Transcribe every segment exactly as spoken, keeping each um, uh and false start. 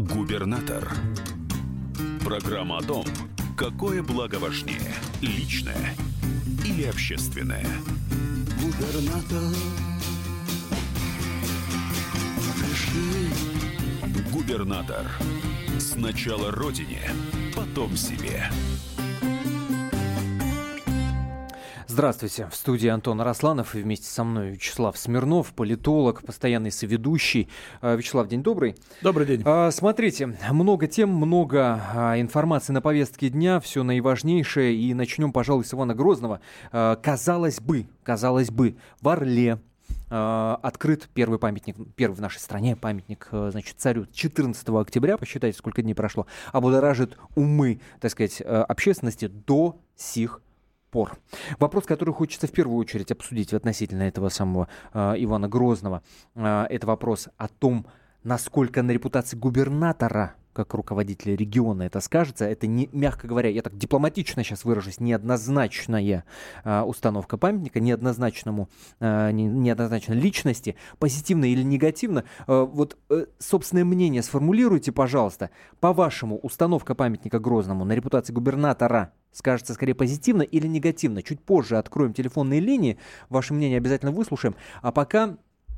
Губернатор. Программа о том, какое благо важнее – личное или общественное. Губернатор. Пиши. Губернатор. Сначала родине, потом себе. Здравствуйте. В студии Антон Арасланов и вместе со мной Вячеслав Смирнов, политолог, постоянный соведущий. Вячеслав, день добрый. Добрый день. Смотрите, много тем, много информации на повестке дня, все наиважнейшее. И начнем, пожалуй, с Ивана Грозного. Казалось бы, казалось бы, в Орле открыт первый памятник, первый в нашей стране памятник, значит, царю четырнадцатого октября, посчитайте, сколько дней прошло, облагоражит умы, так сказать, общественности до сих пор. Вопрос, который хочется в первую очередь обсудить относительно этого самого э, Ивана Грозного, э, это вопрос о том, насколько на репутации губернатора, как руководителя региона, это скажется. Это, не, мягко говоря, я так дипломатично сейчас выражусь, неоднозначная э, установка памятника, неоднозначному, э, не, неоднозначной личности, позитивно или негативно. Э, вот э, собственное мнение сформулируйте, пожалуйста. По-вашему, установка памятника Грозному на репутации губернатора скажется скорее позитивно или негативно? Чуть позже откроем телефонные линии, ваше мнение обязательно выслушаем. А пока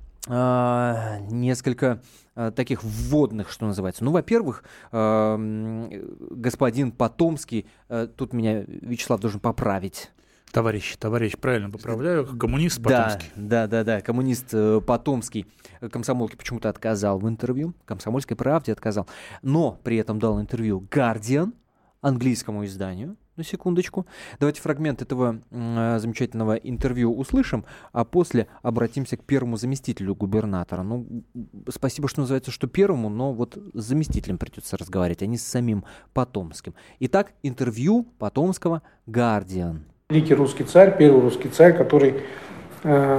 э, несколько э, таких вводных, что называется. Ну, во-первых, э, господин Потомский, э, тут меня Вячеслав должен поправить. Товарищ, товарищ, правильно поправляю, коммунист Потомский. Да, да, да, да, коммунист э, Потомский комсомолке почему-то отказал в интервью, «Комсомольской правде» отказал, но при этом дал интервью «Guardian», английскому изданию. На секундочку. Давайте фрагмент этого э, замечательного интервью услышим, а после обратимся к первому заместителю губернатора. Ну, спасибо, что называется, что первому, но вот с заместителем придется разговаривать, а не с самим Потомским. Итак, интервью Потомского «Guardian». Великий русский царь, первый русский царь, который, э,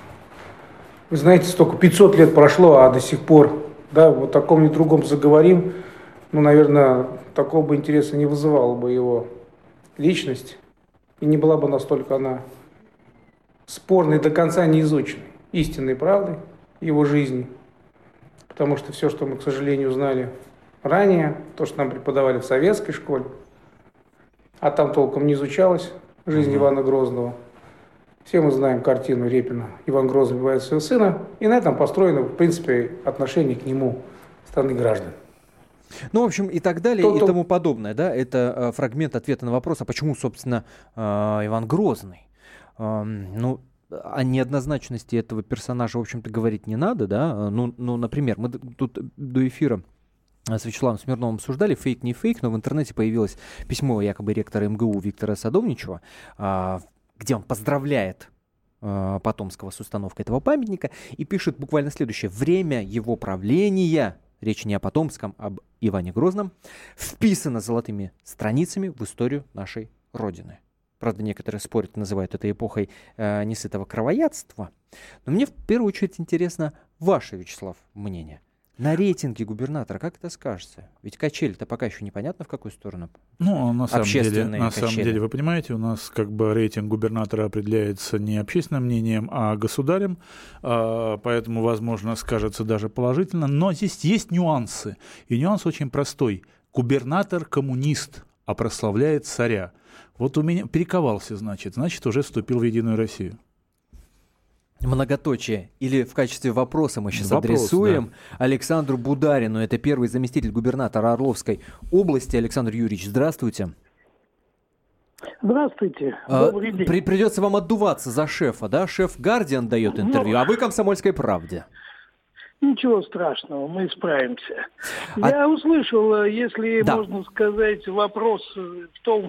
вы знаете, столько пятьсот лет прошло, а до сих пор, да, вот о таком и другом заговорим, ну, наверное, такого бы интереса не вызывало бы его личность, и не была бы настолько она спорной, до конца не изученной истинной правдой его жизни. Потому что все, что мы, к сожалению, знали ранее, то, что нам преподавали в советской школе, а там толком не изучалась жизнь mm-hmm. Ивана Грозного. Все мы знаем картину Репина «Иван Грозный убивает своего сына», и на этом построено, в принципе, отношение к нему стороны граждан. Ну, в общем, и так далее, то, и то... тому подобное, да, это э, фрагмент ответа на вопрос, а почему, собственно, э, Иван Грозный? Э, ну, о неоднозначности этого персонажа, в общем-то, говорить не надо, да, ну, ну например, мы тут до эфира с Вячеславом Смирновым обсуждали, фейк не фейк, но в интернете появилось письмо якобы ректора эм гэ у Виктора Садовничева, э, где он поздравляет э, Потомского с установкой этого памятника и пишет буквально следующее: «Время его правления», речь не о Потомском, а об Иване Грозном, вписано золотыми страницами в историю нашей Родины. Правда, некоторые спорят, называют это эпохой э, несытого кровоядства. Но мне в первую очередь интересно ваше, Вячеслав, мнение. На рейтинге губернатора как это скажется? Ведь качели-то пока еще непонятно в какую сторону. Ну, на самом деле, на качели. самом деле, вы понимаете, у нас как бы рейтинг губернатора определяется не общественным мнением, а государем, поэтому, возможно, скажется даже положительно. Но здесь есть нюансы, и нюанс очень простой. Губернатор коммунист, а прославляет царя. Вот у меня перековался, значит, значит, уже вступил в Единую Россию. Многоточие. Или в качестве вопроса мы сейчас Вопрос, адресуем да. Александру Бударину. Это первый заместитель губернатора Орловской области. Александр Юрьевич, здравствуйте. Здравствуйте. А, Добрый день. При, придется вам отдуваться за шефа, да? Шеф «Гардиан» дает интервью, ну, а вы «Комсомольской правде». Ничего страшного, мы справимся. А... Я услышал, если да. можно сказать, вопрос в том,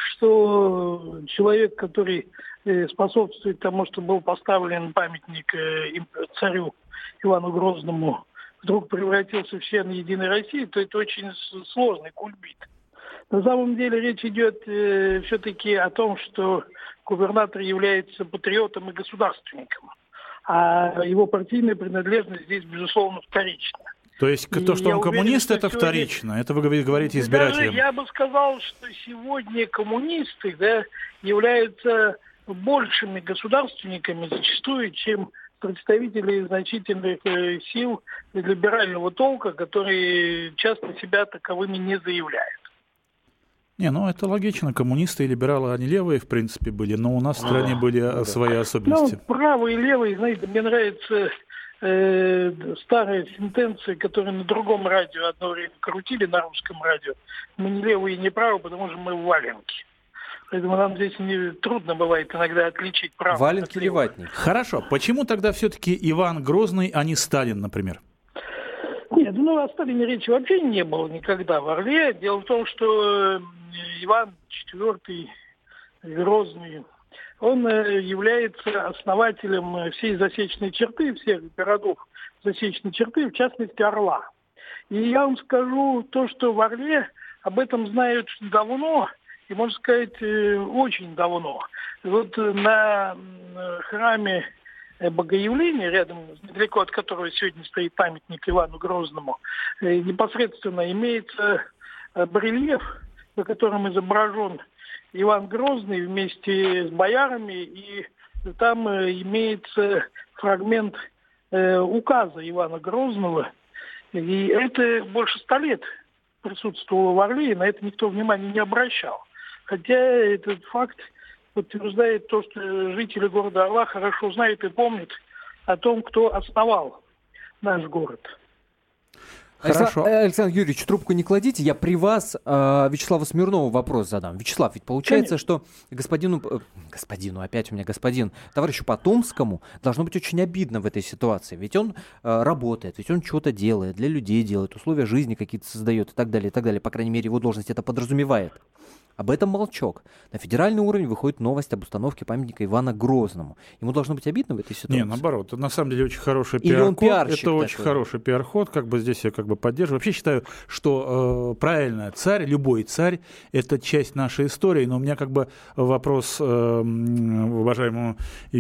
что человек, который способствует тому, что был поставлен памятник царю Ивану Грозному, вдруг превратился в член Единой России, то это очень сложный кульбит. На самом деле речь идет э, все-таки о том, что губернатор является патриотом и государственником, а его партийная принадлежность здесь, безусловно, вторична. То есть и то, что он коммунист, уверен, это вторично, сегодня... это вы говорите избирателям? Даже я бы сказал, что сегодня коммунисты, да, являются большими государственниками зачастую, чем представителей значительных сил либерального толка, которые часто себя таковыми не заявляют. Не, ну это логично. Коммунисты и либералы, они левые, в принципе, были, но у нас в стране были да. свои особенности. Ну, правые и левые, знаете, мне нравится э, старая сентенция, которую на другом радио одно время крутили, на русском радио. Мы не левые и не правые, потому что мы в валенке. Поэтому нам здесь не, трудно бывает иногда отличить правых. Валенки или ватник? Хорошо. Почему тогда все-таки Иван Грозный, а не Сталин, например? Нет, ну о Сталине речи вообще не было никогда в Орле. Дело в том, что Иван четвёртый Грозный, он является основателем всей засечной черты, всех городов засечной черты, в частности Орла. И я вам скажу то, что в Орле об этом знают давно, и, можно сказать, очень давно. Вот на храме Богоявления, рядом, недалеко от которого сегодня стоит памятник Ивану Грозному, непосредственно имеется барельеф, на котором изображен Иван Грозный вместе с боярами, и там имеется фрагмент указа Ивана Грозного, и это больше ста лет присутствовало в Орле, и на это никто внимания не обращал. Хотя этот факт подтверждает то, что жители города Орла хорошо знают и помнят о том, кто основал наш город. Хорошо. Александр Юрьевич, трубку не кладите, я при вас э, Вячеславу Смирнову вопрос задам. Вячеслав, ведь получается, Конечно. что господину, э, господину, опять у меня господин, товарищу Потомскому должно быть очень обидно в этой ситуации, ведь он э, работает, ведь он что-то делает, для людей делает, условия жизни какие-то создает и так далее, и так далее, по крайней мере, его должность это подразумевает. Об этом молчок. На федеральный уровень выходит новость об установке памятника Ивана Грозному. Ему должно быть обидно в этой ситуации? Не, наоборот. Это на самом деле очень хороший пиар-ход. Это такой. Очень хороший пиар-ход. Как бы здесь я как бы поддерживаю. Вообще считаю, что э, правильно, царь, любой царь, это часть нашей истории. Но у меня как бы вопрос э, уважаемому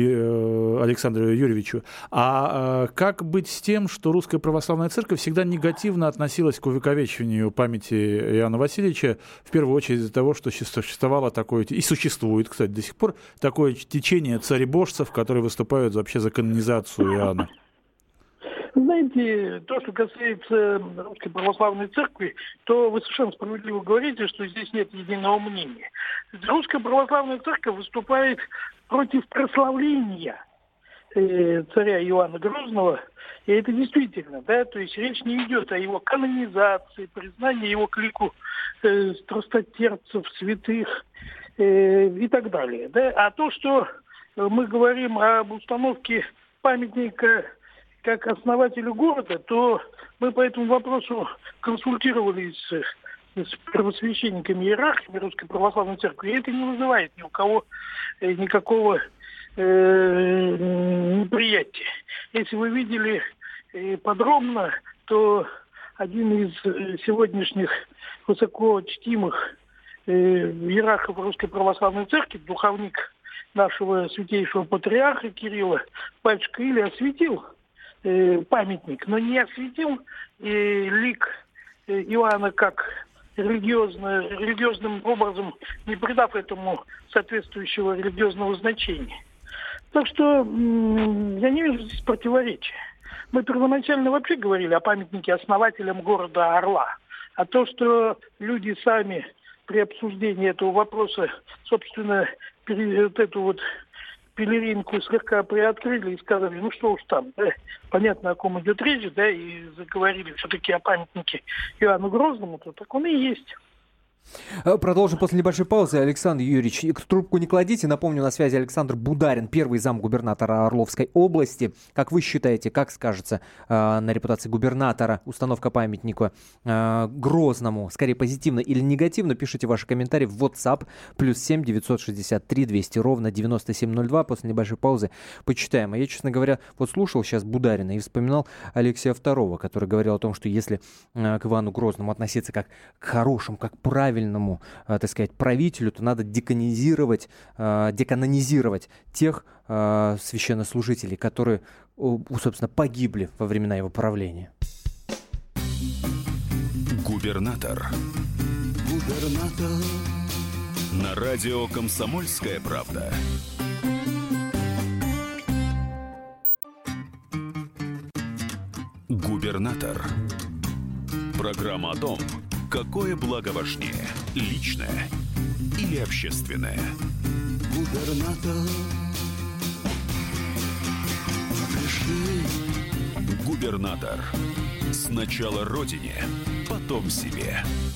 э, Александру Юрьевичу. А э, как быть с тем, что Русская Православная Церковь всегда негативно относилась к увековечиванию памяти Иоанна Васильевича, в первую очередь из-за того, что существовало такое, и существует, кстати, до сих пор, такое течение цаrebожцев, которые выступают вообще за канонизацию Иоанна? Знаете, то, что касается Русской Православной Церкви, то вы совершенно справедливо говорите, что здесь нет единого мнения. Русская Православная Церковь выступает против прославления э, царя Иоанна Грозного, и это действительно, да, то есть речь не идет о его канонизации, признании его к лику э, страстотерпцев, святых э, и так далее. Да? А то, что мы говорим об установке памятника как основателю города, то мы по этому вопросу консультировались с, с первосвященниками иерархами Русской Православной Церкви, и это не вызывает ни у кого э, никакого э, неприятия. Если вы видели э, подробно, то один из э, сегодняшних высоко чтимых э, иерархов Русской Православной Церкви, духовник нашего святейшего патриарха Кирилла, батюшка Илья, осветил э, памятник, но не осветил э, лик э, Иоанна как религиозно, религиозным образом, не придав этому соответствующего религиозного значения. Так что м- я не вижу здесь противоречия. Мы первоначально вообще говорили о памятнике основателям города Орла. А то, что люди сами при обсуждении этого вопроса, собственно, вот эту вот пелеринку слегка приоткрыли и сказали, ну что уж там, да, понятно, о ком идет речь, да, и заговорили все-таки о памятнике Иоанну Грозному, то так он и есть. Продолжим после небольшой паузы. Александр Юрьевич, трубку не кладите. Напомню, на связи Александр Бударин, первый замгубернатора Орловской области. Как вы считаете, как скажется э, на репутации губернатора установка памятника э, Грозному? Скорее позитивно или негативно? Пишите ваши комментарии в WhatsApp плюс семь девятьсот шестьдесят три двести ровно девяносто семь ноль два. После небольшой паузы почитаем. А я, честно говоря, вот слушал сейчас Бударина и вспоминал Алексея второго, который говорил о том, что если э, к Ивану Грозному относиться как к хорошему, как правильному, так сказать, правителю, то надо деканонизировать, деканонизировать тех священнослужителей, которые, собственно, погибли во времена его правления. Губернатор. Губернатор. На радио «Комсомольская правда». Губернатор. Программа о том, какое благо важнее – личное или общественное. Губернатор. Пришли. Губернатор. Сначала родине, потом себе.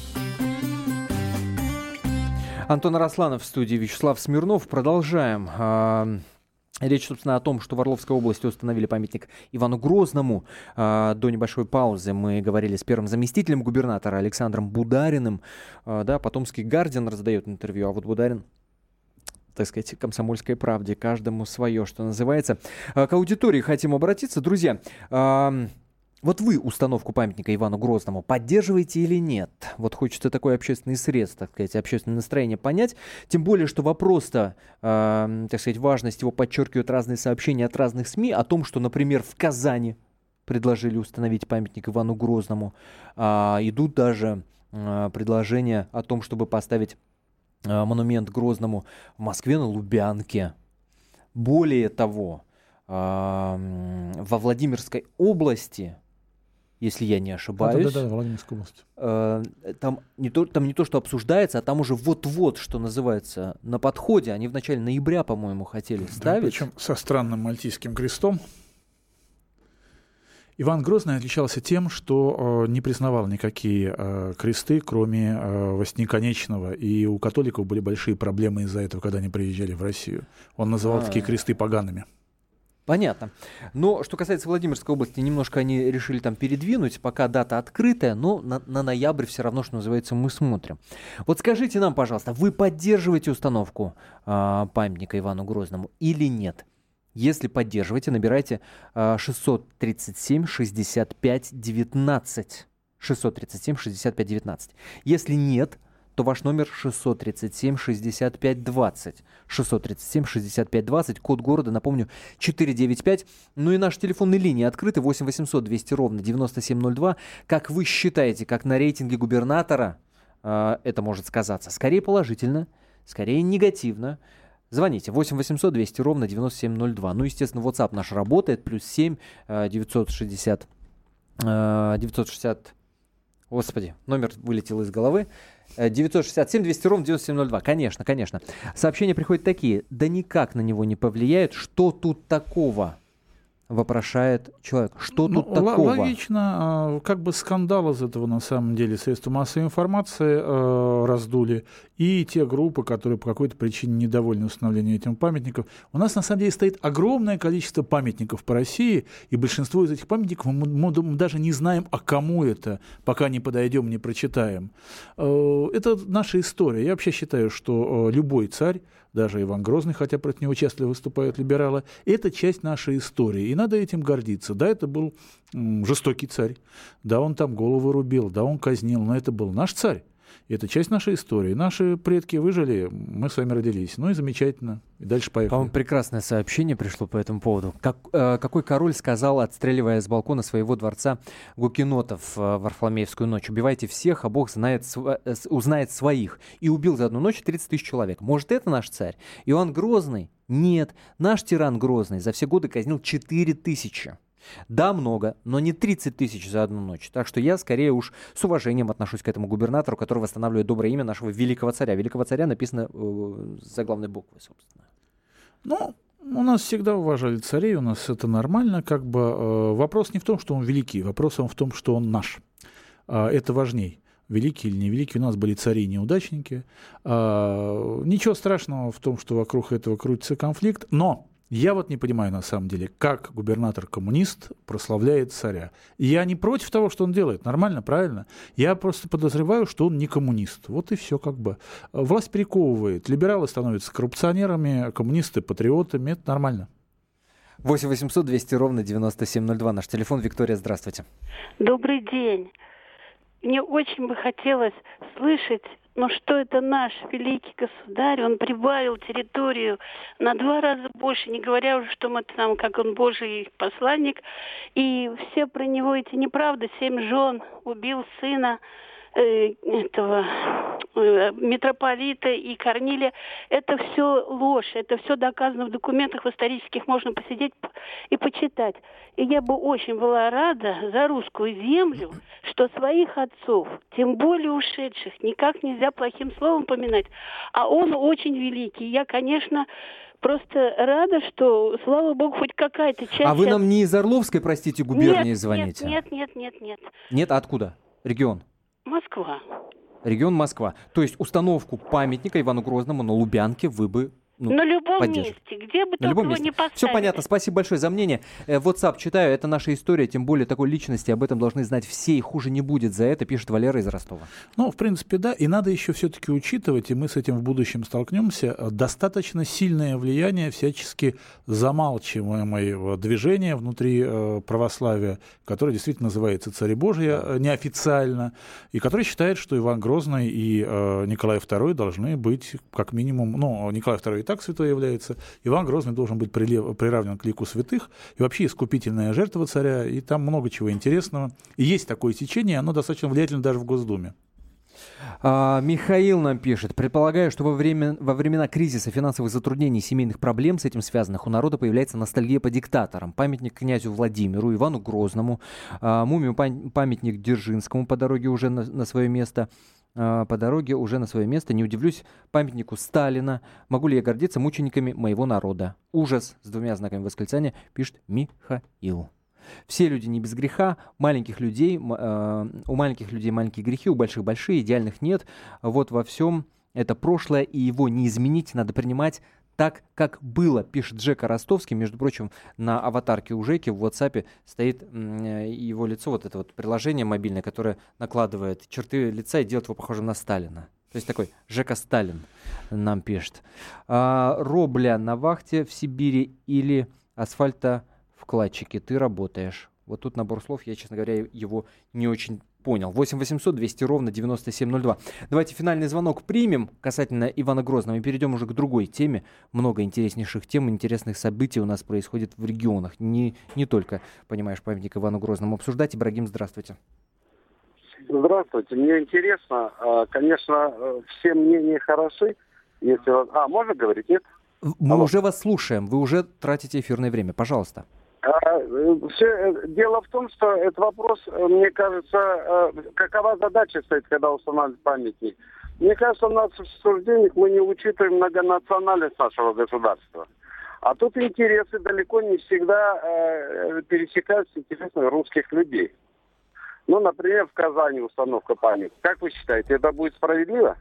Антон Арасланов в студии, Вячеслав Смирнов. Продолжаем. Речь, собственно, о том, что в Орловской области установили памятник Ивану Грозному. До небольшой паузы мы говорили с первым заместителем губернатора Александром Будариным. Да, потомский Гардиан раздает интервью, а вот Бударин, так сказать, комсомольской правде. Каждому свое, что называется. К аудитории хотим обратиться. Друзья, вот вы установку памятника Ивану Грозному поддерживаете или нет? Вот хочется такой общественный срез, так сказать, общественное настроение понять. Тем более, что вопрос-то, э, так сказать, важность его подчеркивают разные сообщения от разных СМИ о том, что, например, в Казани предложили установить памятник Ивану Грозному. А идут даже э, предложения о том, чтобы поставить э, монумент Грозному в Москве на Лубянке. Более того, э, во Владимирской области, если я не ошибаюсь. Да, да, да, Владимирская область. Э, там, не то, там не то, что обсуждается, а там уже вот-вот, что называется, на подходе. Они в начале ноября, по-моему, хотели ставить. Да, причем со странным мальтийским крестом. Иван Грозный отличался тем, что э, не признавал никакие э, кресты, кроме э, восьмиконечного. И у католиков были большие проблемы из-за этого, когда они приезжали в Россию. Он называл А-а-а. такие кресты погаными. Понятно. Но что касается Владимирской области, немножко они решили там передвинуть, пока дата открытая, но на, на ноябрь все равно, что называется, мы смотрим. Вот скажите нам, пожалуйста, вы поддерживаете установку э, памятника Ивану Грозному или нет? Если поддерживаете, набирайте э, шестьсот тридцать семь шестьдесят пять девятнадцать. шестьсот тридцать семь шестьдесят пять девятнадцать. Если нет, то ваш номер шестьсот тридцать семь шестьдесят пять двадцать. шестьсот тридцать семь шестьдесят пять двадцать, код города, напомню, четыреста девяносто пять. Ну и наши телефонные линии открыты, восемь восемьсот двести ровно девяносто семь ноль два. Как вы считаете, как на рейтинге губернатора э, это может сказаться? Скорее положительно, скорее негативно. Звоните восемь восемьсот двести ровно девяносто семь ноль два. Ну, естественно, WhatsApp наш работает, плюс семь девятьсот шестьдесят девятьсот шестьдесят. Господи, номер вылетел из головы. девятьсот шестьдесят семь двести ровно девяносто семь ноль два. Конечно, конечно. Сообщения приходят такие. Да никак на него не повлияет. Что тут такого? Вопрошает человек. Что ну, тут такого? Логично. Как бы скандал из этого на самом деле средства массовой информации э, раздули. И те группы, которые по какой-то причине недовольны установлением этим памятников. У нас на самом деле стоит огромное количество памятников по России. И большинство из этих памятников мы, мы, мы даже не знаем, а кому это, пока не подойдем, не прочитаем. Э, это наша история. Я вообще считаю, что э, любой царь, даже Иван Грозный, хотя против него часто выступают либералы, это часть нашей истории, и надо этим гордиться. Да, это был м, жестокий царь, да, он там головы рубил, да, он казнил, но это был наш царь. Это часть нашей истории. Наши предки выжили, мы с вами родились. Ну и замечательно. И дальше поехали. По-моему, прекрасное сообщение пришло по этому поводу. Как, э, какой король сказал, отстреливая с балкона своего дворца гукенотов э, в Варфоломеевскую ночь: убивайте всех, а Бог знает, св- э, узнает своих. И убил за одну ночь тридцать тысяч человек. Может, это наш царь? Иоанн Грозный? Нет. Наш тиран Грозный за все годы казнил четыре тысячи. Да, много, но не тридцать тысяч за одну ночь. Так что я скорее уж с уважением отношусь к этому губернатору, который восстанавливает доброе имя нашего великого царя. Великого царя написано э, заглавной буквой, собственно. Ну, у нас всегда уважали царей, у нас это нормально. Как бы э, вопрос не в том, что он великий, вопрос в том, что он наш. Э, это важней. Великий или невеликий, у нас были цари-неудачники. Э, ничего страшного в том, что вокруг этого крутится конфликт, но я вот не понимаю, на самом деле, как губернатор-коммунист прославляет царя. Я не против того, что он делает. Нормально, правильно. Я просто подозреваю, что он не коммунист. Вот и все как бы. Власть перековывает. Либералы становятся коррупционерами, коммунисты — патриотами. Это нормально. восемь восемьсот двести ровно девяносто семь ноль два. Наш телефон. Виктория, здравствуйте. Добрый день. Мне очень бы хотелось слышать, ну что это наш великий государь, он прибавил территорию на два раза больше, не говоря уже, что мы там, как он Божий посланник, и все про него эти неправды, семь жен, убил сына, э, этого э, митрополита и Корнилия, это все ложь, это все доказано в документах, в исторических, можно посидеть и почитать. И я бы очень была рада за русскую землю, что своих отцов, тем более ушедших, никак нельзя плохим словом поминать. А он очень великий. Я, конечно, просто рада, что, слава богу, хоть какая-то часть... А вы нам не из Орловской, простите, губернии нет, звоните? Нет, нет, нет, нет. Нет, а откуда? Регион? Москва. Регион Москва. То есть установку памятника Ивану Грозному на Лубянке вы бы... Ну, на любом поддерживать. месте, где бы на только его месте. не поставили. Все понятно, спасибо большое за мнение. WhatsApp читаю, это наша история, тем более такой личности, об этом должны знать все, и хуже не будет за это, пишет Валера из Ростова. Ну, в принципе, да, и надо еще все-таки учитывать, и мы с этим в будущем столкнемся, достаточно сильное влияние всячески замалчиваемого движения внутри э, православия, которое действительно называется Цари Божьи э, неофициально, и которое считает, что Иван Грозный и э, Николай второй должны быть как минимум, ну, Николай второй и так святой является, Иван Грозный должен быть прилев, приравнен к лику святых, и вообще искупительная жертва царя, и там много чего интересного. И есть такое течение, оно достаточно влиятельно даже в Госдуме. А, Михаил нам пишет: предполагаю, что во, время, во времена кризиса, финансовых затруднений, семейных проблем с этим связанных, у народа появляется ностальгия по диктаторам. Памятник князю Владимиру, Ивану Грозному, а, мумию памятник Дзержинскому по дороге уже на, на свое место. по дороге уже на свое место. Не удивлюсь памятнику Сталина. Могу ли я гордиться мучениками моего народа? Ужас, с двумя знаками восклицания, пишет Михаил. Все люди не без греха, маленьких людей, э, у маленьких людей маленькие грехи, у больших большие, идеальных нет. Вот во всем это прошлое, и его не изменить, надо принимать так, как было, пишет Джека Ростовский. Между прочим, на аватарке у Жеки в WhatsApp стоит его лицо, вот это вот приложение мобильное, которое накладывает черты лица и делает его похожим на Сталина. То есть такой Жека Сталин нам пишет. А, Робля на вахте в Сибири или асфальтовкладчики? Ты работаешь. Вот тут набор слов, я, честно говоря, его не очень понял. восемь восемьсот двести ровно девяносто семь ноль два. Давайте финальный звонок примем касательно Ивана Грозного и перейдем уже к другой теме. Много интереснейших тем, интересных событий у нас происходит в регионах. Не, не только, понимаешь, памятник Ивану Грозному обсуждать. Ибрагим, здравствуйте. Здравствуйте. Мне интересно, конечно, все мнения хороши. Если... А, можно говорить, нет? Мы Алло. уже вас слушаем, вы уже тратите эфирное время. Пожалуйста. Все, дело в том, что этот вопрос, мне кажется, какова задача стоит, когда устанавливают памятник. Мне кажется, в наших суждениях мы не учитываем многонациональность нашего государства. А тут интересы далеко не всегда э, пересекаются с интересами русских людей. Ну, например, в Казани установка памятника. Как вы считаете, это будет справедливо?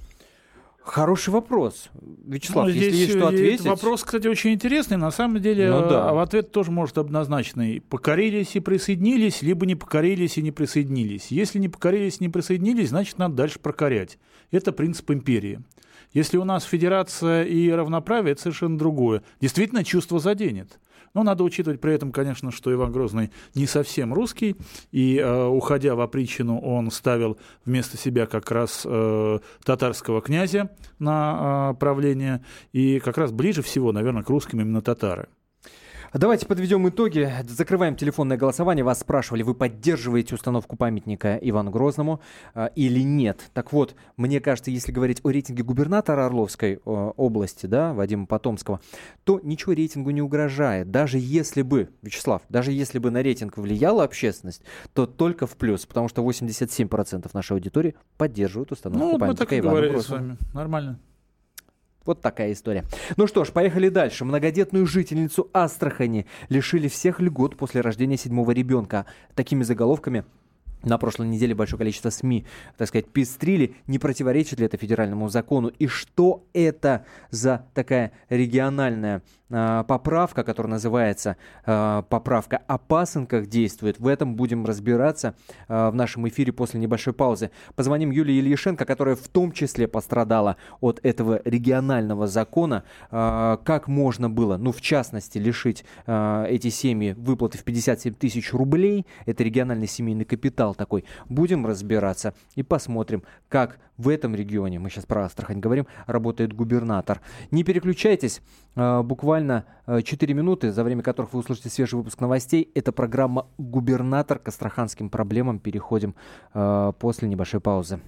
Хороший вопрос. Вячеслав, ну, если здесь есть что ответить... Вопрос, кстати, очень интересный. На самом деле, ну, да. в ответ тоже может однозначный. Покорились и присоединились, либо не покорились и не присоединились. Если не покорились и не присоединились, значит, надо дальше прокорять. Это принцип империи. Если у нас федерация и равноправие, это совершенно другое. Действительно, чувство заденет. Но надо учитывать при этом, конечно, что Иван Грозный не совсем русский, и, э, уходя в опричнину, он ставил вместо себя как раз э, татарского князя на э, правление, и как раз ближе всего, наверное, к русским именно татары. Давайте подведем итоги. Закрываем телефонное голосование. Вас спрашивали, вы поддерживаете установку памятника Ивану Грозному э, или нет. Так вот, мне кажется, если говорить о рейтинге губернатора Орловской э, области, да, Вадима Потомского, то ничего рейтингу не угрожает. Даже если бы, Вячеслав, даже если бы на рейтинг влияла общественность, то только в плюс, потому что восемьдесят семь процентов нашей аудитории поддерживают установку ну, памятника мы так и Ивану говорили Грозному. с вами. Нормально. Вот такая история. Ну что ж, поехали дальше. Многодетную жительницу Астрахани лишили всех льгот после рождения седьмого ребенка. Такими заголовками на прошлой неделе большое количество СМИ, так сказать, пестрили. Не противоречит ли это федеральному закону? И что это за такая региональная э, поправка, которая называется э, поправка о пасынках действует? В этом будем разбираться э, в нашем эфире после небольшой паузы. Позвоним Юлии Ильяшенко, которая в том числе пострадала от этого регионального закона. Э, как можно было, ну в частности, лишить э, эти семьи выплаты в пятьдесят семь тысяч рублей? Это региональный семейный капитал такой. Будем разбираться и посмотрим, как в этом регионе, мы сейчас про Астрахань говорим, работает губернатор. Не переключайтесь, буквально буквально четыре минуты, за время которых вы услышите свежий выпуск новостей. Это программа «Губернатор» к астраханским проблемам. Переходим э, после небольшой паузы.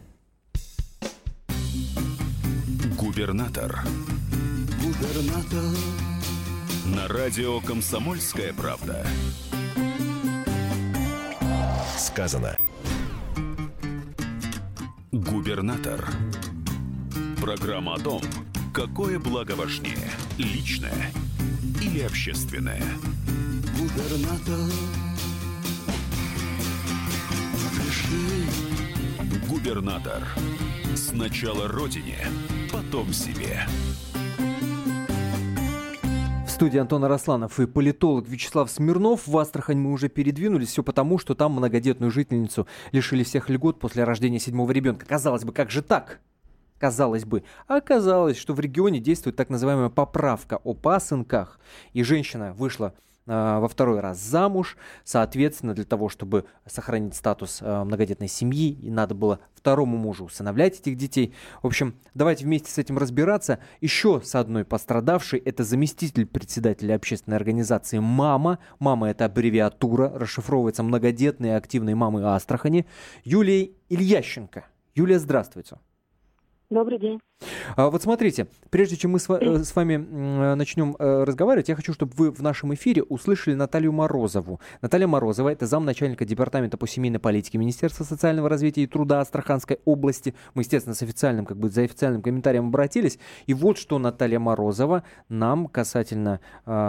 Губернатор. Губернатор. На радио «Комсомольская правда». Сказано. Губернатор. Программа о том, какое благо важнее – личное или общественное. Губернатор. Пиши. Губернатор. Сначала родине, потом себе. В студии Антон Арасланов и политолог Вячеслав Смирнов. В Астрахань мы уже передвинулись. Все потому, что там многодетную жительницу лишили всех льгот после рождения седьмого ребенка. Казалось бы, как же так? Казалось бы. А оказалось, что в регионе действует так называемая поправка о пасынках. И женщина вышла во второй раз замуж. Соответственно, для того, чтобы сохранить статус многодетной семьи, и надо было второму мужу усыновлять этих детей. В общем, давайте вместе с этим разбираться. Еще с одной пострадавшей. Это заместитель председателя общественной организации «Мама». «Мама» — это аббревиатура, расшифровывается «многодетные активные мамы Астрахани». Юлия Ильященко. Юлия, здравствуйте. Добрый день. А, вот смотрите, прежде чем мы с, с вами начнем разговаривать, я хочу, чтобы вы в нашем эфире услышали Наталью Морозову. Наталья Морозова — это замначальника департамента по семейной политике Министерства социального развития и труда Астраханской области. Мы, естественно, с официальным, как бы, за официальным комментарием обратились. И вот что Наталья Морозова нам касательно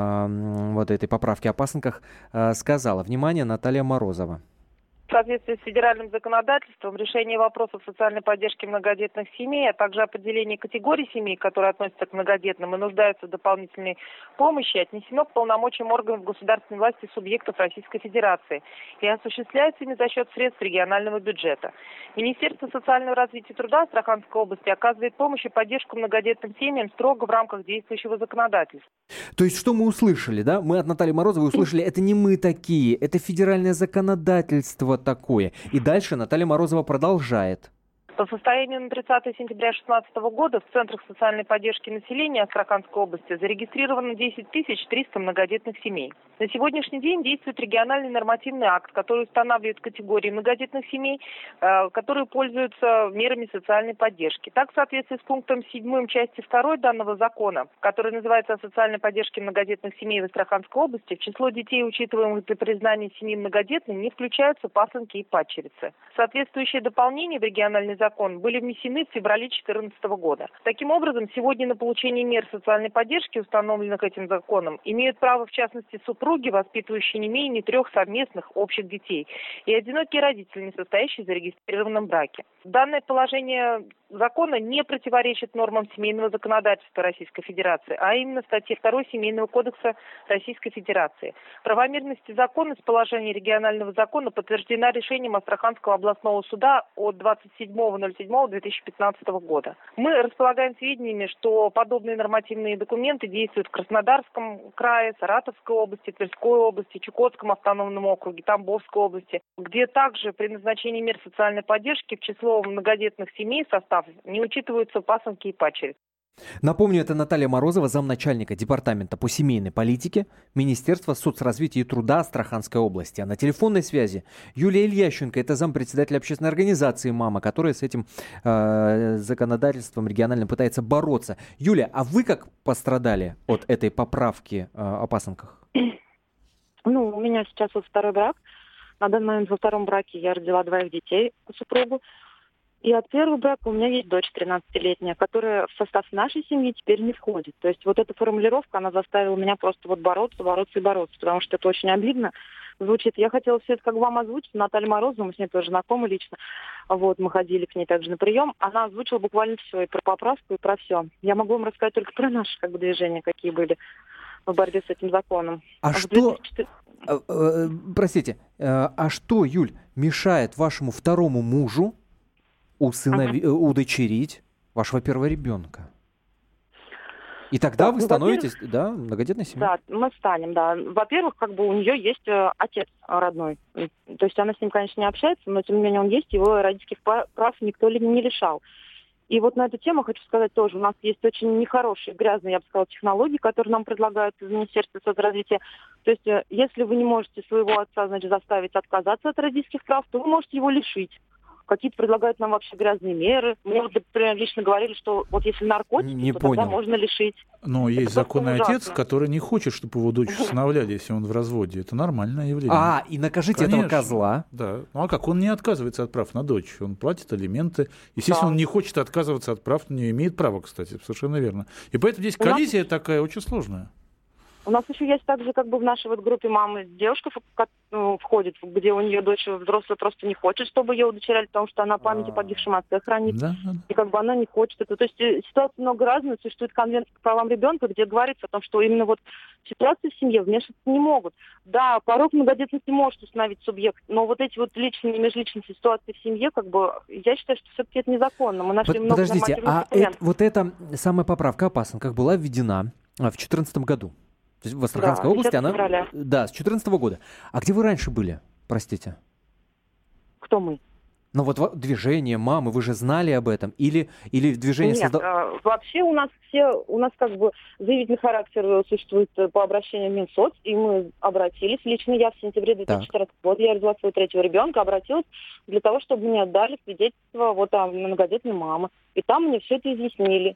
э, вот этой поправки о пасынках э, сказала. Внимание, Наталья Морозова. В соответствии с федеральным законодательством решение вопросов социальной поддержки многодетных семей, а также определение категорий семей, которые относятся к многодетным и нуждаются в дополнительной помощи, отнесено к полномочиям органов государственной власти субъектов Российской Федерации и осуществляется ими за счет средств регионального бюджета. Министерство социального развития и труда Астраханской области оказывает помощь и поддержку многодетным семьям строго в рамках действующего законодательства. То есть, что мы услышали, да? Мы от Натальи Морозовой услышали, это не мы такие, это федеральное законодательство такое. И дальше Наталья Морозова продолжает. По состоянию на тридцатое сентября две тысячи шестнадцатого года в Центрах социальной поддержки населения Астраханской области зарегистрировано десять тысяч триста многодетных семей. На сегодняшний день действует региональный нормативный акт, который устанавливает категории многодетных семей, э, которые пользуются мерами социальной поддержки. Так, в соответствии с пунктом седьмым части второй данного закона, который называется «О социальной поддержке многодетных семей в Астраханской области», в число детей, учитываемых для признания семьи многодетными, не включаются пасынки и падчерицы. Соответствующие дополнения в региональный закон были внесены в феврале две тысячи четырнадцатого года. Таким образом, сегодня на получение мер социальной поддержки, установленных этим законом, имеют право, в частности, супруги, воспитывающие не менее трех совместных общих детей, и одинокие родители, не состоящие в зарегистрированном браке. Данное положение закона не противоречит нормам семейного законодательства Российской Федерации, а именно статье второй Семейного кодекса Российской Федерации. Правомерность закона с положения регионального закона подтверждена решением Астраханского областного суда от двадцать седьмого ноль седьмого две тысячи пятнадцатого года. Мы располагаем сведениями, что подобные нормативные документы действуют в Краснодарском крае, Саратовской области, Тверской области, Чукотском автономном округе, Тамбовской области, где также при назначении мер социальной поддержки в число многодетных семей состав не учитываются пасынки и падчерицы. Напомню, это Наталья Морозова, замначальника департамента по семейной политике Министерства соцразвития и труда Астраханской области. А на телефонной связи Юлия Ильященко, это зампредседателя общественной организации «Мама», которая с этим э, законодательством региональным пытается бороться. Юлия, а вы как пострадали от этой поправки э, о пасынках? Ну, у меня сейчас вот второй брак. На данный момент во втором браке я родила двоих детей супругу. И от первого брака у меня есть дочь тринадцатилетняя, которая в состав нашей семьи теперь не входит. То есть вот эта формулировка, она заставила меня просто вот бороться, бороться и бороться, потому что это очень обидно звучит. Я хотела все это как вам озвучить. Наталья Морозова, мы с ней тоже знакомы лично. Вот, мы ходили к ней также на прием. Она озвучила буквально все, и про поправку, и про все. Я могу вам рассказать только про наши как бы движения, какие были в борьбе с этим законом. А, а что... две тысячи четырнадцатом... Простите, а что, Юль, мешает вашему второму мужу усынови... ага. удочерить вашего первого ребенка? И тогда да, вы ну, становитесь, да, многодетной семьей? Да, мы станем, да. Во-первых, как бы у нее есть э, отец родной. То есть она с ним, конечно, не общается, но тем не менее он есть, его родительских прав никто ли не лишал. И вот на эту тему хочу сказать тоже. У нас есть очень нехорошие, грязные, я бы сказала, технологии, которые нам предлагают из Министерства соцразвития. То есть, если вы не можете своего отца, значит, заставить отказаться от родительских прав, то вы можете его лишить. Какие-то предлагают нам вообще грязные меры. Мне вот, например, лично говорили, что вот если наркотики, не то понял. тогда можно лишить. Но это есть законный ужасно. отец, который не хочет, чтобы его дочь усыновляли, если он в разводе. Это нормальное явление. А, и накажите Конечно. этого козла. Да. Ну а как? Он не отказывается от прав на дочь. Он платит алименты. Естественно, Да. он не хочет отказываться от прав, не имеет права, кстати. Совершенно верно. И поэтому здесь У нас- коллизия такая очень сложная. У нас еще есть также как бы в нашей вот группе мамы девушка в- ну, входит, где у нее дочь взрослая просто не хочет, чтобы ее удочеряли, потому что она память о погибшем отце хранит. Да, да. И как бы она не хочет это. То есть э, ситуация много разная. Существует конвенция по правам ребенка, где говорится о том, что именно вот ситуации в семье вмешиваться не могут. Да, порог многодетности может установить субъект, но вот эти вот личные и межличностные ситуации в семье, как бы, я считаю, что все-таки это незаконно. Мы нашли Под- много Подождите, нормативных а документов. это- вот эта самая поправка о пасынках была введена а, в две тысячи четырнадцатом году. То есть в Астраханской Да, области десятого она... февраля. Да, с две тысячи четырнадцатого года. А где вы раньше были? Простите. Кто мы? Ну вот во- движение мамы, вы же знали об этом? Или, или движение Нет, создал... э, вообще у нас все, у нас как бы заявительный характер существует э, по обращению в Минсоц, и мы обратились. Лично я в сентябре две тысячи четырнадцатого года, я родила своего третьего ребенка, обратилась для того, чтобы мне отдали свидетельство вот о многодетной мамы. И там мне все это изъяснили.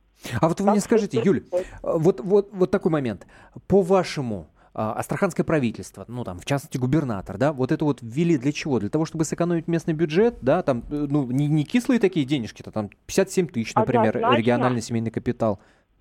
А вот вы Там мне всё скажите, Юль, происходит. вот, вот, вот такой момент. По-вашему, а, астраханское правительство, ну там, в частности, губернатор, да, вот это вот ввели для чего? Для того, чтобы сэкономить местный бюджет, да, там, э, ну, не, не кислые такие денежки-то, там пятьдесят семь тысяч, например, Однозначно. региональный семейный капитал.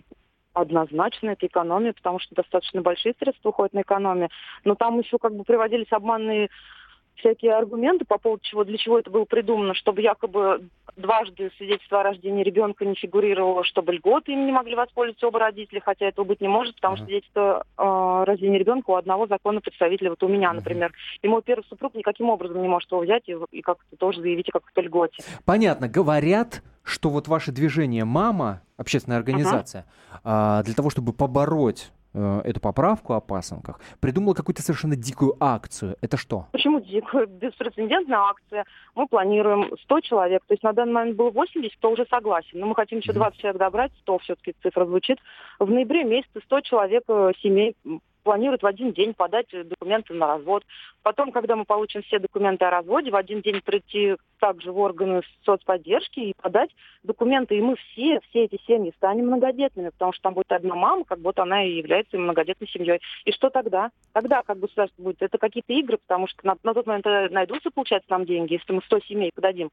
Однозначно, это экономия, потому что достаточно большие средства уходят на экономию. Но там еще как бы приводились обманные всякие аргументы по поводу чего, для чего это было придумано, чтобы якобы дважды свидетельство о рождении ребенка не фигурировало, чтобы льготы им не могли воспользоваться оба родителя, хотя этого быть не может, потому что свидетельство о рождении ребенка у одного законного представителя, вот у меня, например. И мой первый супруг никаким образом не может его взять и, и как-то тоже заявить о какой-то льготе. Понятно, говорят, что вот ваше движение «Мама», общественная организация, а, для того, чтобы побороть э, эту поправку о пасынках, придумала какую-то совершенно дикую акцию. Это что? Почему дикая, беспрецедентная акция? Мы планируем сто человек, то есть на данный момент было восемьдесят, кто уже согласен, но мы хотим еще двадцать человек добрать, сто все-таки цифра звучит. В ноябре месяце сто человек э, семей планируют в один день подать документы на развод. Потом, когда мы получим все документы о разводе, в один день прийти также в органы соцподдержки и подать документы. И мы все, все эти семьи станем многодетными, потому что там будет одна мама, как будто она и является многодетной семьей. И что тогда? Тогда как государство будет? Это какие-то игры, потому что на, на тот момент найдутся, получается, нам деньги, если мы сто семей подадим.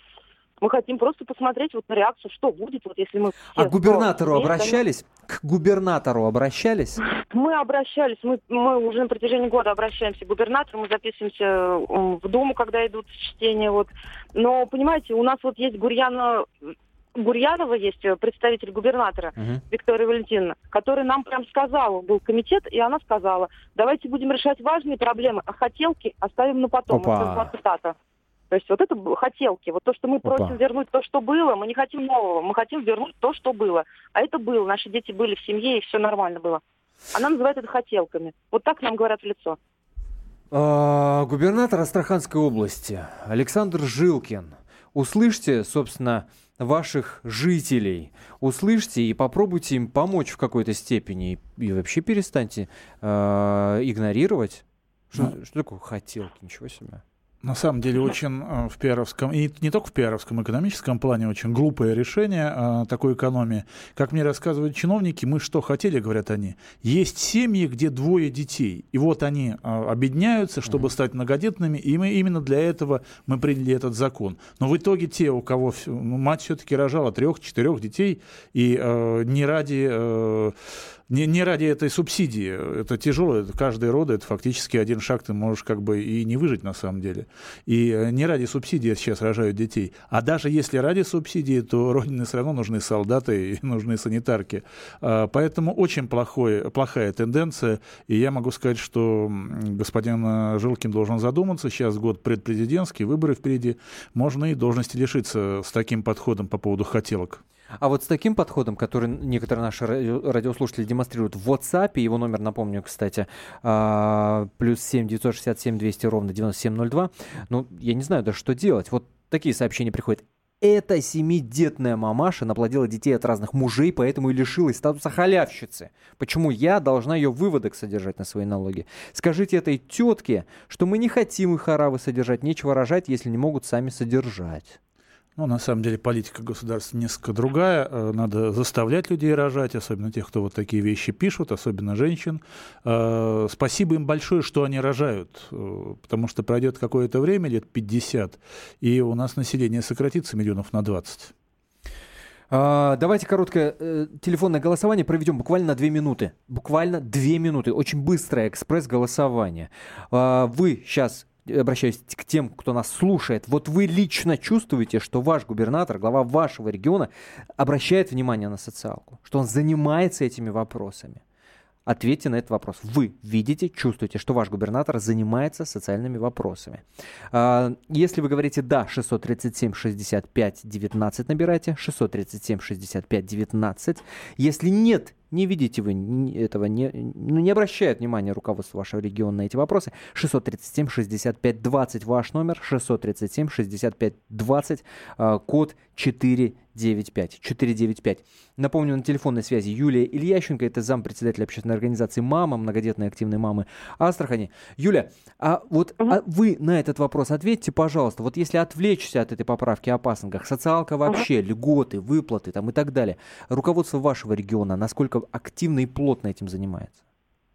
Мы хотим просто посмотреть вот на реакцию, что будет, вот если мы... А к губернатору семей, обращались? К губернатору обращались? Мы обращались, мы, мы уже на протяжении года обращаемся к губернатору, мы записываемся э, в Думу, когда идут чтения. Вот. Но, понимаете, у нас вот есть Гурьяна, Гурьянова, есть представитель губернатора, Мгм. Виктория Валентиновна, который нам прям сказала, был комитет, и она сказала, давайте будем решать важные проблемы, а хотелки оставим на потом. Опа. Это была цитата. То есть вот это б- хотелки, вот то, что мы Опа. просим вернуть то, что было, мы не хотим нового, мы хотим вернуть то, что было. А это было, наши дети были в семье, и все нормально было. Она называет это хотелками. Вот так нам говорят в лицо. А, губернатор Астраханской области Александр Жилкин. Услышьте, собственно, ваших жителей. Услышьте и попробуйте им помочь в какой-то степени. И, и вообще перестаньте э, игнорировать. Что, Ну. что такое хотелки? Ничего себе. На самом деле очень э, в пиаровском, и не только в пиаровском, экономическом плане очень глупое решение э, такой экономии. Как мне рассказывают чиновники, мы что хотели, говорят они. Есть семьи, где двое детей, и вот они э, объединяются, чтобы стать многодетными, и мы именно для этого мы приняли этот закон. Но в итоге те, у кого ф- ну, мать все-таки рожала трех-четырех детей, и э, не ради... Э, Не, не ради этой субсидии. Это тяжело. Это каждый род, это фактически один шаг, ты можешь как бы и не выжить на самом деле. И э, не ради субсидии сейчас рожают детей. А даже если ради субсидии, то родине все равно нужны солдаты и нужны санитарки. А, поэтому очень плохой, плохая тенденция. И я могу сказать, что м, господин э, Жилкин должен задуматься. Сейчас год предпрезидентский, выборы впереди. Можно и должности лишиться с таким подходом по поводу хотелок. А вот с таким подходом, который некоторые наши ради- радиослушатели демонстрируют в WhatsApp, его номер, напомню, кстати, а, плюс семь девятьсот шестьдесят семь двести ровно девяносто семь ноль два, ну, я не знаю даже, что делать. Вот такие сообщения приходят. Эта семидетная мамаша наплодила детей от разных мужей, поэтому и лишилась статуса халявщицы. Почему я должна ее выводок содержать на свои налоги? Скажите этой тетке, что мы не хотим их оравы содержать, нечего рожать, если не могут сами содержать. Ну, на самом деле, политика государства несколько другая. Надо заставлять людей рожать, особенно тех, кто вот такие вещи пишут, особенно женщин. Спасибо им большое, что они рожают, потому что пройдет какое-то время, лет пятьдесят, и у нас население сократится миллионов на двадцать. Давайте короткое э, телефонное голосование проведем буквально на две минуты. Буквально две минуты. Очень быстрое экспресс-голосование. Э, вы сейчас... Обращаюсь к тем, кто нас слушает. Вот вы лично чувствуете, что ваш губернатор, глава вашего региона обращает внимание на социалку, что он занимается этими вопросами. Ответьте на этот вопрос. Вы видите, чувствуете, что ваш губернатор занимается социальными вопросами. Если вы говорите «да», шестьсот тридцать семь шестьдесят пять девятнадцать набирайте, шестьсот тридцать семь шестьдесят пять девятнадцать. Если нет, не видите вы этого, не, ну, не обращает внимания руководство вашего региона на эти вопросы, шестьсот тридцать семь шестьдесят пять двадцать ваш номер, шестьсот тридцать семь шестьдесят пять двадцать, код четыре девять пять. четыре девять пять. Напомню, на телефонной связи Юлия Ильященко, это зампредседателя общественной организации «Мама», многодетной активной мамы Астрахани. Юля, а вот uh-huh. а вы на этот вопрос ответьте, пожалуйста. Вот если отвлечься от этой поправки о пасынках, социалка вообще, uh-huh. льготы, выплаты там, и так далее, руководство вашего региона насколько активно и плотно этим занимается?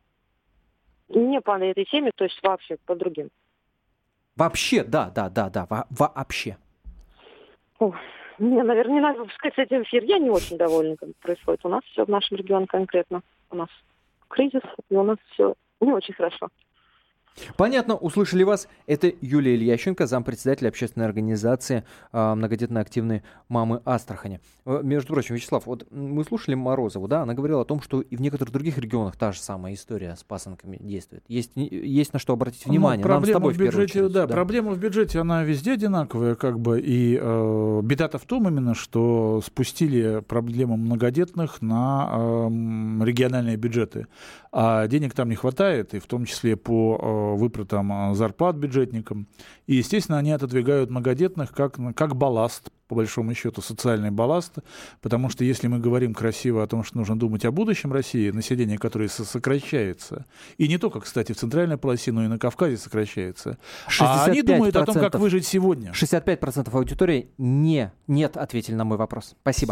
Не по этой теме, то есть вообще по другим. Вообще, да, да, да, да, во- вообще. Ох. Мне, наверное, не надо пускать с этим эфир. Я не очень довольна, как происходит у нас все в нашем регионе конкретно. У нас кризис, и у нас все не очень хорошо. Понятно, услышали вас. Это Юлия Ильященко, зампредседателя общественной организации э, многодетной активной мамы Астрахани. Э, между прочим, Вячеслав, вот мы слушали Морозову, да, она говорила о том, что и в некоторых других регионах та же самая история с пасынками действует. Есть, есть на что обратить внимание. Ну, Нам с тобой в в первую бюджете, очередь. да, Да, проблема в бюджете, она везде одинаковая, как бы, и э, беда-то в том именно, что спустили проблему многодетных на э, региональные бюджеты, а денег там не хватает, и в том числе по э, выплатам зарплат бюджетникам. И, естественно, они отодвигают многодетных как, как балласт, по большому счету, социальный балласт, потому что если мы говорим красиво о том, что нужно думать о будущем России, население которое сокращается, и не только, кстати, в центральной полосе, но и на Кавказе сокращается, а они думают о том, как выжить сегодня. шестьдесят пять процентов аудитории не, нет, ответили на мой вопрос. Спасибо.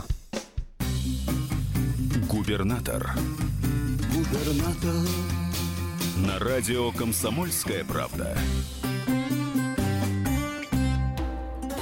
Губернатор. Губернатор. На радио «Комсомольская правда».